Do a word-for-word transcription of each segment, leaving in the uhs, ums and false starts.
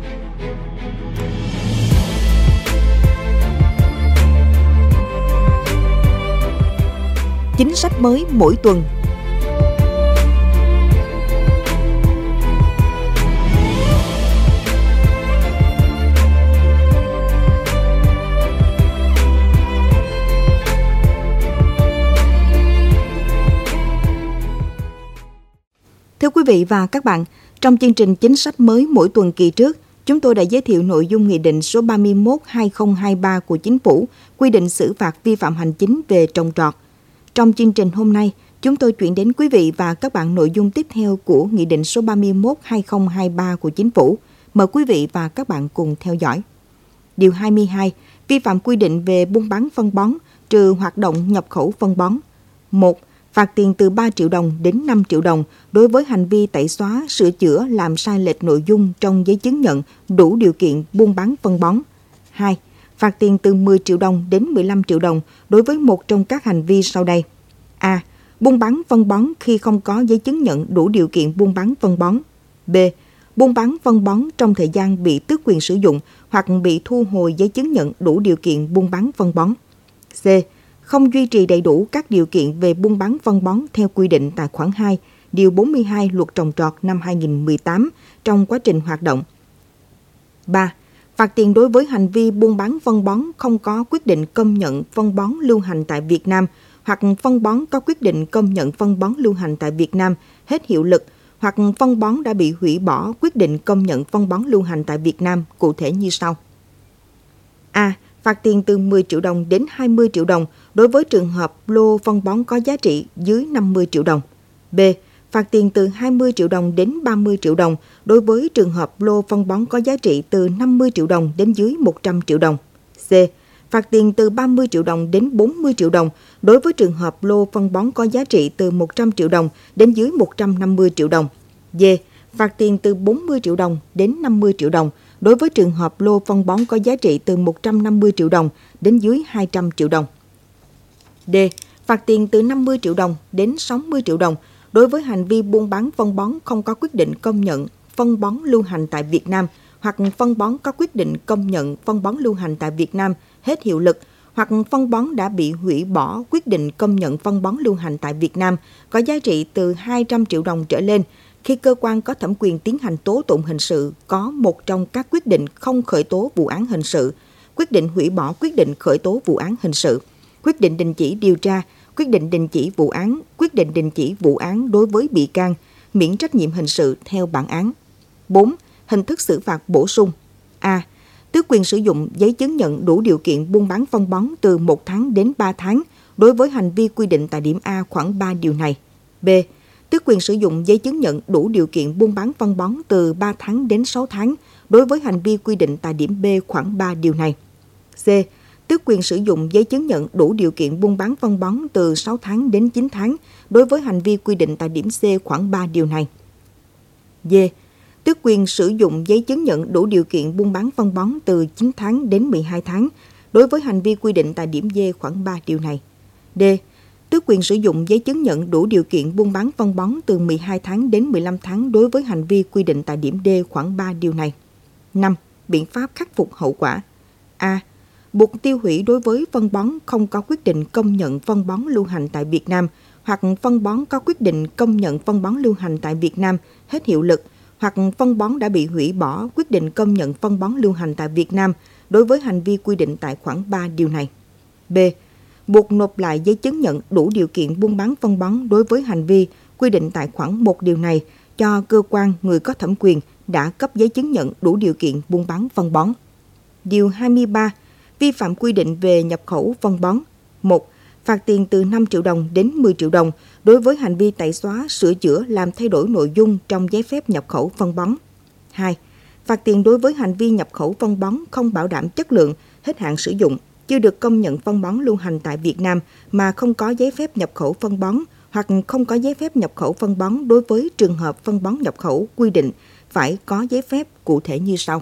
Chính sách mới mỗi tuần. Thưa quý vị và các bạn, trong chương trình chính sách mới mỗi tuần kỳ trước, chúng tôi đã giới thiệu nội dung Nghị định số ba mươi mốt trên hai nghìn không trăm hai mươi ba của Chính phủ quy định xử phạt vi phạm hành chính về trồng trọt. Trong chương trình hôm nay, chúng tôi chuyển đến quý vị và các bạn nội dung tiếp theo của Nghị định số ba mươi mốt trên hai nghìn không trăm hai mươi ba của Chính phủ. Mời quý vị và các bạn cùng theo dõi. Điều hai mươi hai. Vi phạm quy định về buôn bán phân bón trừ hoạt động nhập khẩu phân bón. một. Phạt tiền từ ba triệu đồng đến năm triệu đồng đối với hành vi tẩy xóa, sửa chữa, làm sai lệch nội dung trong giấy chứng nhận đủ điều kiện buôn bán phân bón. hai. Phạt tiền từ mười triệu đồng đến mười lăm triệu đồng đối với một trong các hành vi sau đây. A. Buôn bán phân bón khi không có giấy chứng nhận đủ điều kiện buôn bán phân bón. B. Buôn bán phân bón trong thời gian bị tước quyền sử dụng hoặc bị thu hồi giấy chứng nhận đủ điều kiện buôn bán phân bón. C. Không duy trì đầy đủ các điều kiện về buôn bán phân bón theo quy định tại khoản hai, điều bốn mươi hai Luật Trồng trọt năm hai nghìn không trăm mười tám trong quá trình hoạt động. ba. Phạt tiền đối với hành vi buôn bán phân bón không có quyết định công nhận phân bón lưu hành tại Việt Nam hoặc phân bón có quyết định công nhận phân bón lưu hành tại Việt Nam hết hiệu lực hoặc phân bón đã bị hủy bỏ quyết định công nhận phân bón lưu hành tại Việt Nam cụ thể như sau. A. Phạt tiền từ mười triệu đồng đến hai mươi triệu đồng đối với trường hợp lô phân bón có giá trị dưới năm mươi triệu đồng. B. Phạt tiền từ hai mươi triệu đồng đến ba mươi triệu đồng đối với trường hợp lô phân bón có giá trị từ năm mươi triệu đồng đến dưới một trăm triệu đồng. C. Phạt tiền từ ba mươi triệu đồng đến bốn mươi triệu đồng đối với trường hợp lô phân bón có giá trị từ một trăm triệu đồng đến dưới một trăm năm mươi triệu đồng. D. Phạt tiền từ bốn mươi triệu đồng đến năm mươi triệu đồng đối với trường hợp lô phân bón có giá trị từ một trăm năm mươi triệu đồng đến dưới hai trăm triệu đồng. D. Phạt tiền từ năm mươi triệu đồng đến sáu mươi triệu đồng đối với hành vi buôn bán phân bón không có quyết định công nhận phân bón lưu hành tại Việt Nam hoặc phân bón có quyết định công nhận phân bón lưu hành tại Việt Nam hết hiệu lực hoặc phân bón đã bị hủy bỏ quyết định công nhận phân bón lưu hành tại Việt Nam có giá trị từ hai trăm triệu đồng trở lên khi cơ quan có thẩm quyền tiến hành tố tụng hình sự có một trong các quyết định không khởi tố vụ án hình sự, quyết định hủy bỏ quyết định khởi tố vụ án hình sự, quyết định đình chỉ điều tra, quyết định đình chỉ vụ án, quyết định đình chỉ vụ án đối với bị can, miễn trách nhiệm hình sự theo bản án. bốn. Hình thức xử phạt bổ sung. A. Tước quyền sử dụng giấy chứng nhận đủ điều kiện buôn bán phân bón từ một tháng đến ba tháng đối với hành vi quy định tại điểm A khoản ba điều này. B. Tước quyền sử dụng giấy chứng nhận đủ điều kiện buôn bán phân bón từ ba tháng đến sáu tháng đối với hành vi quy định tại điểm B khoản ba điều này. C. Tước quyền sử dụng giấy chứng nhận đủ điều kiện buôn bán phân bón từ sáu tháng đến chín tháng đối với hành vi quy định tại điểm C khoản ba điều này. D. Tước quyền sử dụng giấy chứng nhận đủ điều kiện buôn bán phân bón từ chín tháng đến mười hai tháng đối với hành vi quy định tại điểm D khoản ba điều này. D. Tước quyền sử dụng giấy chứng nhận đủ điều kiện buôn bán phân bón từ mười hai tháng đến mười lăm tháng đối với hành vi quy định tại điểm D khoản ba điều này. năm. Biện pháp khắc phục hậu quả. A. Buộc tiêu hủy đối với phân bón không có quyết định công nhận phân bón lưu hành tại Việt Nam hoặc phân bón có quyết định công nhận phân bón lưu hành tại Việt Nam hết hiệu lực hoặc phân bón đã bị hủy bỏ quyết định công nhận phân bón lưu hành tại Việt Nam đối với hành vi quy định tại khoản ba điều này. B. Buộc nộp lại giấy chứng nhận đủ điều kiện buôn bán phân bón đối với hành vi quy định tại khoản một điều này cho cơ quan người có thẩm quyền đã cấp giấy chứng nhận đủ điều kiện buôn bán phân bón. Điều hai mươi ba. Vi phạm quy định về nhập khẩu phân bón. một. Phạt tiền từ năm triệu đồng đến mười triệu đồng đối với hành vi tẩy xóa, sửa chữa, làm thay đổi nội dung trong giấy phép nhập khẩu phân bón. hai. Phạt tiền đối với hành vi nhập khẩu phân bón không bảo đảm chất lượng, hết hạn sử dụng, chưa được công nhận phân bón lưu hành tại Việt Nam mà không có giấy phép nhập khẩu phân bón hoặc không có giấy phép nhập khẩu phân bón đối với trường hợp phân bón nhập khẩu quy định phải có giấy phép cụ thể như sau.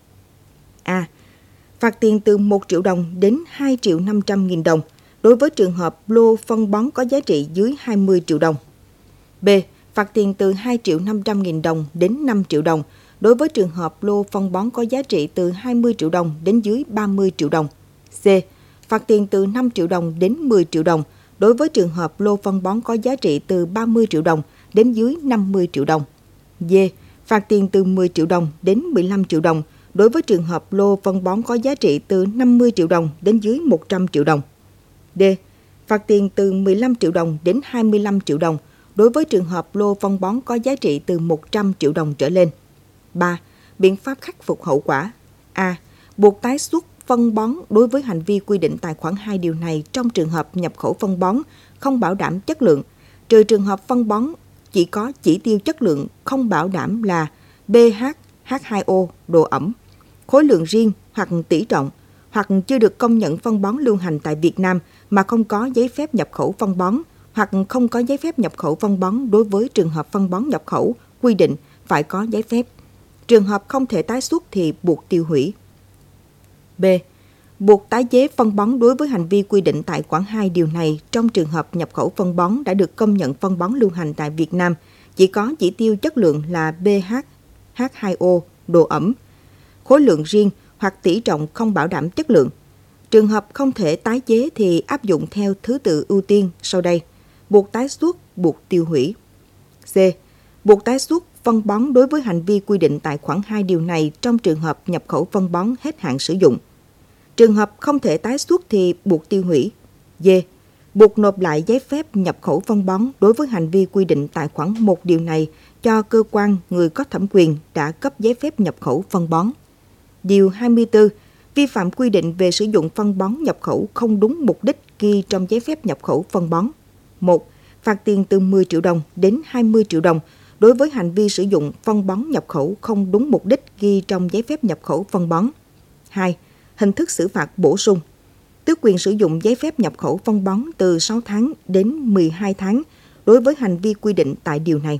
A. Phạt tiền từ một triệu đồng đến hai triệu năm trăm nghìn đồng đối với trường hợp lô phân bón có giá trị dưới hai mươi triệu đồng. B. Phạt tiền từ hai triệu năm trăm nghìn đồng đến năm triệu đồng đối với trường hợp lô phân bón có giá trị từ hai mươi triệu đồng đến dưới ba mươi triệu đồng. C. Phạt tiền từ năm triệu đồng đến mười triệu đồng đối với trường hợp lô phân bón có giá trị từ ba mươi triệu đồng đến dưới năm mươi triệu đồng. D. Phạt tiền từ mười triệu đồng đến mười lăm triệu đồng đối với trường hợp lô phân bón có giá trị từ năm mươi triệu đồng đến dưới một trăm triệu đồng. D. Phạt tiền từ mười lăm triệu đồng đến hai mươi lăm triệu đồng đối với trường hợp lô phân bón có giá trị từ một trăm triệu đồng trở lên. ba. Biện pháp khắc phục hậu quả. A. Buộc tái xuất phân bón đối với hành vi quy định tại khoản hai điều này trong trường hợp nhập khẩu phân bón không bảo đảm chất lượng, trừ trường hợp phân bón chỉ có chỉ tiêu chất lượng không bảo đảm là pH, H hai O, độ ẩm, khối lượng riêng hoặc tỷ trọng, hoặc chưa được công nhận phân bón lưu hành tại Việt Nam mà không có giấy phép nhập khẩu phân bón, hoặc không có giấy phép nhập khẩu phân bón đối với trường hợp phân bón nhập khẩu quy định phải có giấy phép. Trường hợp không thể tái xuất thì buộc tiêu hủy. B. Buộc tái chế phân bón đối với hành vi quy định tại khoản hai điều này trong trường hợp nhập khẩu phân bón đã được công nhận phân bón lưu hành tại Việt Nam chỉ có chỉ tiêu chất lượng là pH, H hai O, độ ẩm, khối lượng riêng hoặc tỷ trọng không bảo đảm chất lượng. Trường hợp không thể tái chế thì áp dụng theo thứ tự ưu tiên sau đây: buộc tái xuất, buộc tiêu hủy. C. Buộc tái xuất phân bón đối với hành vi quy định tại khoản hai điều này trong trường hợp nhập khẩu phân bón hết hạn sử dụng. Trường hợp không thể tái xuất thì buộc tiêu hủy. D. Buộc nộp lại giấy phép nhập khẩu phân bón đối với hành vi quy định tại khoản một điều này cho cơ quan người có thẩm quyền đã cấp giấy phép nhập khẩu phân bón. Điều hai mươi tư. Vi phạm quy định về sử dụng phân bón nhập khẩu không đúng mục đích ghi trong giấy phép nhập khẩu phân bón. một. Phạt tiền từ mười triệu đồng đến hai mươi triệu đồng đối với hành vi sử dụng phân bón nhập khẩu không đúng mục đích ghi trong giấy phép nhập khẩu phân bón. hai. Hình thức xử phạt bổ sung: tước quyền sử dụng giấy phép nhập khẩu phân bón từ sáu tháng đến mười hai tháng đối với hành vi quy định tại điều này.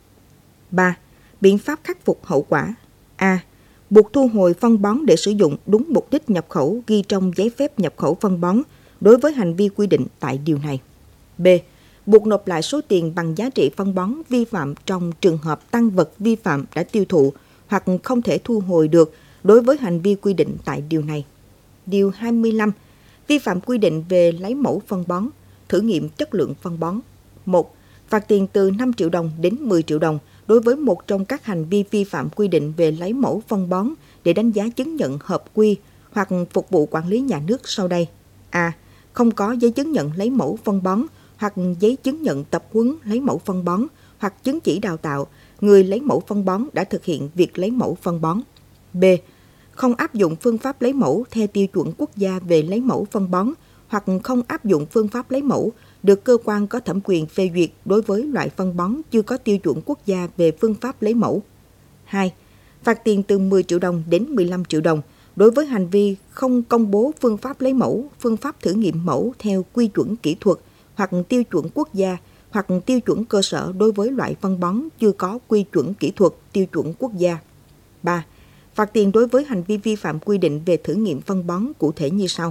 ba. Biện pháp khắc phục hậu quả. A. Buộc thu hồi phân bón để sử dụng đúng mục đích nhập khẩu ghi trong giấy phép nhập khẩu phân bón đối với hành vi quy định tại điều này. B. Buộc nộp lại số tiền bằng giá trị phân bón vi phạm trong trường hợp tang vật vi phạm đã tiêu thụ hoặc không thể thu hồi được đối với hành vi quy định tại điều này. Điều hai mươi lăm. Vi phạm quy định về lấy mẫu phân bón, thử nghiệm chất lượng phân bón. một. Phạt tiền từ năm triệu đồng đến mười triệu đồng đối với một trong các hành vi vi phạm quy định về lấy mẫu phân bón để đánh giá chứng nhận hợp quy hoặc phục vụ quản lý nhà nước sau đây. A. Không có giấy chứng nhận lấy mẫu phân bón hoặc giấy chứng nhận tập huấn lấy mẫu phân bón hoặc chứng chỉ đào tạo người lấy mẫu phân bón đã thực hiện việc lấy mẫu phân bón. B. Không áp dụng phương pháp lấy mẫu theo tiêu chuẩn quốc gia về lấy mẫu phân bón hoặc không áp dụng phương pháp lấy mẫu được cơ quan có thẩm quyền phê duyệt đối với loại phân bón chưa có tiêu chuẩn quốc gia về phương pháp lấy mẫu. hai. Phạt tiền từ mười triệu đồng đến mười lăm triệu đồng đối với hành vi không công bố phương pháp lấy mẫu, phương pháp thử nghiệm mẫu theo quy chuẩn kỹ thuật hoặc tiêu chuẩn quốc gia hoặc tiêu chuẩn cơ sở đối với loại phân bón chưa có quy chuẩn kỹ thuật, tiêu chuẩn quốc gia. ba. Phạt tiền đối với hành vi vi phạm quy định về thử nghiệm phân bón cụ thể như sau.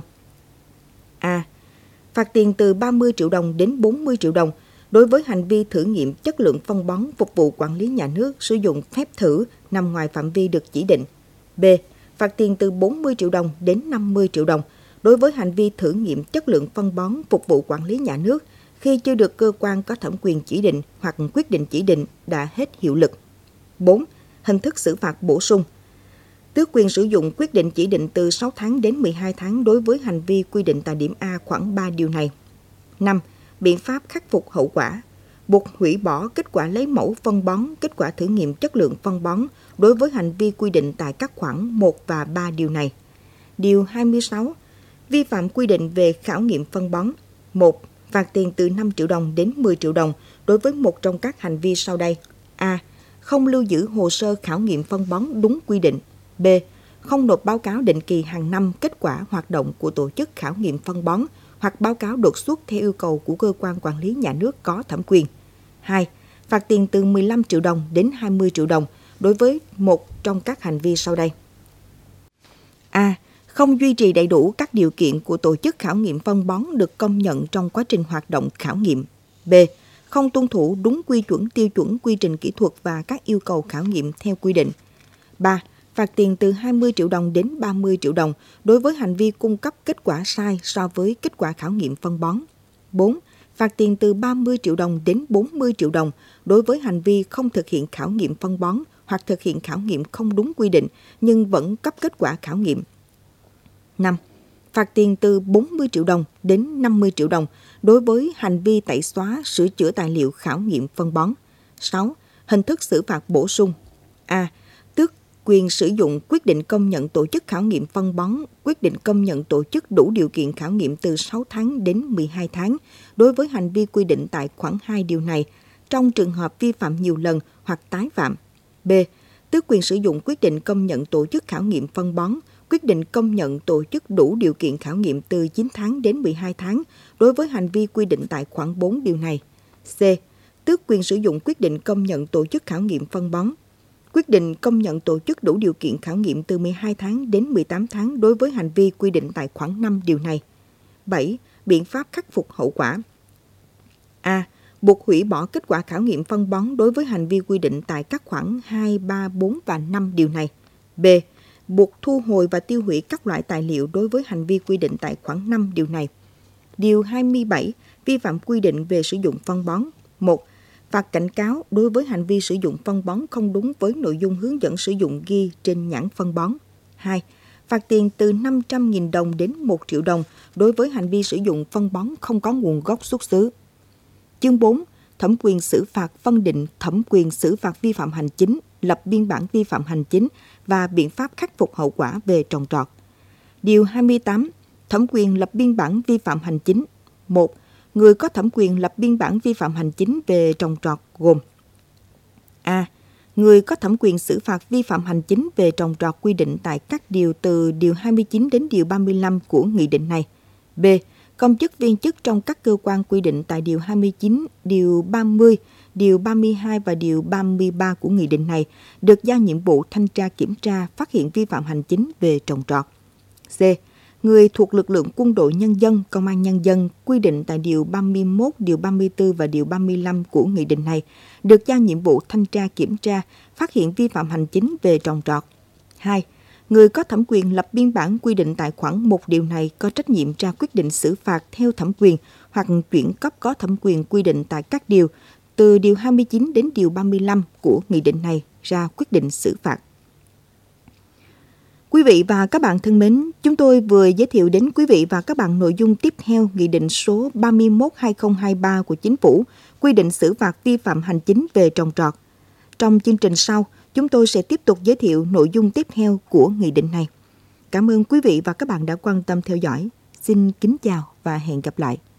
A. Phạt tiền từ ba mươi triệu đồng đến bốn mươi triệu đồng đối với hành vi thử nghiệm chất lượng phân bón phục vụ quản lý nhà nước sử dụng phép thử nằm ngoài phạm vi được chỉ định. B. Phạt tiền từ bốn mươi triệu đồng đến năm mươi triệu đồng đối với hành vi thử nghiệm chất lượng phân bón phục vụ quản lý nhà nước khi chưa được cơ quan có thẩm quyền chỉ định hoặc quyết định chỉ định đã hết hiệu lực. bốn. Hình thức xử phạt bổ sung: tước quyền sử dụng quyết định chỉ định từ sáu tháng đến mười hai tháng đối với hành vi quy định tại điểm A khoản ba điều này. năm. Biện pháp khắc phục hậu quả: buộc hủy bỏ kết quả lấy mẫu phân bón, kết quả thử nghiệm chất lượng phân bón đối với hành vi quy định tại các khoản một và ba điều này. Điều hai mươi sáu. Vi phạm quy định về khảo nghiệm phân bón. một. Phạt tiền từ năm triệu đồng đến mười triệu đồng đối với một trong các hành vi sau đây. A. Không lưu giữ hồ sơ khảo nghiệm phân bón đúng quy định. B. Không nộp báo cáo định kỳ hàng năm kết quả hoạt động của tổ chức khảo nghiệm phân bón hoặc báo cáo đột xuất theo yêu cầu của cơ quan quản lý nhà nước có thẩm quyền. hai. Phạt tiền từ mười lăm triệu đồng đến hai mươi triệu đồng đối với một trong các hành vi sau đây. A. Không duy trì đầy đủ các điều kiện của tổ chức khảo nghiệm phân bón được công nhận trong quá trình hoạt động khảo nghiệm. B. Không tuân thủ đúng quy chuẩn tiêu chuẩn quy trình kỹ thuật và các yêu cầu khảo nghiệm theo quy định. ba. Phạt tiền từ hai mươi triệu đồng đến ba mươi triệu đồng đối với hành vi cung cấp kết quả sai so với kết quả khảo nghiệm phân bón. bốn. Phạt tiền từ ba mươi triệu đồng đến bốn mươi triệu đồng đối với hành vi không thực hiện khảo nghiệm phân bón hoặc thực hiện khảo nghiệm không đúng quy định nhưng vẫn cấp kết quả khảo nghiệm. năm. Phạt tiền từ bốn mươi triệu đồng đến năm mươi triệu đồng đối với hành vi tẩy xóa, sửa chữa tài liệu khảo nghiệm phân bón. sáu. Hình thức xử phạt bổ sung. A. Tước quyền sử dụng quyết định công nhận tổ chức khảo nghiệm phân bón, quyết định công nhận tổ chức đủ điều kiện khảo nghiệm từ sáu tháng đến mười hai tháng đối với hành vi quy định tại khoản hai điều này trong trường hợp vi phạm nhiều lần hoặc tái phạm. B. Tước quyền sử dụng quyết định công nhận tổ chức khảo nghiệm phân bón, quyết định công nhận tổ chức đủ điều kiện khảo nghiệm từ chín tháng đến mười hai tháng đối với hành vi quy định tại khoản bốn điều này. C. Tước quyền sử dụng quyết định công nhận tổ chức khảo nghiệm phân bón, quyết định công nhận tổ chức đủ điều kiện khảo nghiệm từ mười hai tháng đến mười tám tháng đối với hành vi quy định tại khoản năm điều này. bảy. Biện pháp khắc phục hậu quả. A. Buộc hủy bỏ kết quả khảo nghiệm phân bón đối với hành vi quy định tại các khoản hai, ba, bốn và năm điều này. B. Buộc thu hồi và tiêu hủy các loại tài liệu đối với hành vi quy định tại khoản năm điều này. Điều hai mươi bảy. Vi phạm quy định về sử dụng phân bón. một. Phạt cảnh cáo đối với hành vi sử dụng phân bón không đúng với nội dung hướng dẫn sử dụng ghi trên nhãn phân bón. hai. Phạt tiền từ năm trăm nghìn đồng đến một triệu đồng đối với hành vi sử dụng phân bón không có nguồn gốc xuất xứ. Chương bốn. Thẩm quyền xử phạt phân định thẩm quyền xử phạt vi phạm hành chính, lập biên bản vi phạm hành chính và biện pháp khắc phục hậu quả về trồng trọt. Điều hai mươi tám. Thẩm quyền lập biên bản vi phạm hành chính. một. Người có thẩm quyền lập biên bản vi phạm hành chính về trồng trọt gồm: A. Người có thẩm quyền xử phạt vi phạm hành chính về trồng trọt quy định tại các điều từ điều hai mươi chín đến điều ba mươi lăm của nghị định này. B. Công chức viên chức trong các cơ quan quy định tại điều hai mươi chín, điều ba mươi, điều ba mươi hai và điều ba mươi ba của nghị định này được giao nhiệm vụ thanh tra kiểm tra, phát hiện vi phạm hành chính về trồng trọt. C. Người thuộc lực lượng quân đội nhân dân, công an nhân dân quy định tại điều ba mươi mốt, điều ba mươi tư và điều ba mươi lăm của nghị định này được giao nhiệm vụ thanh tra kiểm tra, phát hiện vi phạm hành chính về trồng trọt. hai. Người có thẩm quyền lập biên bản quy định tại khoản một điều này có trách nhiệm ra quyết định xử phạt theo thẩm quyền hoặc chuyển cấp có thẩm quyền quy định tại các điều từ điều hai mươi chín đến điều ba mươi lăm của nghị định này ra quyết định xử phạt. Quý vị và các bạn thân mến, chúng tôi vừa giới thiệu đến quý vị và các bạn nội dung tiếp theo Nghị định số ba mươi mốt trên hai nghìn không trăm hai mươi ba của Chính phủ quy định xử phạt vi phạm hành chính về trồng trọt. Trong chương trình sau, chúng tôi sẽ tiếp tục giới thiệu nội dung tiếp theo của nghị định này. Cảm ơn quý vị và các bạn đã quan tâm theo dõi. Xin kính chào và hẹn gặp lại.